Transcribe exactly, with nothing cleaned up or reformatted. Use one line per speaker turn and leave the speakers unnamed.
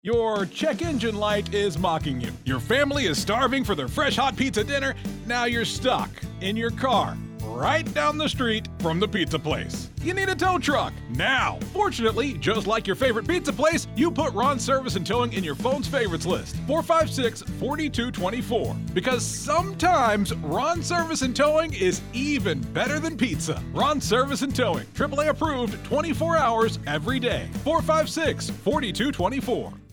Your check engine light is mocking you. Your family is starving for their fresh hot pizza dinner. Now you're stuck in your car, right down the street from the pizza place. You need a tow truck now. Fortunately, just like your favorite pizza place, you put Ron Service and Towing in your phone's favorites list. four five six, four two two four. Because sometimes Ron Service and Towing is even better than pizza. Ron Service and Towing, triple A approved twenty-four hours every day. four five six, four two two four.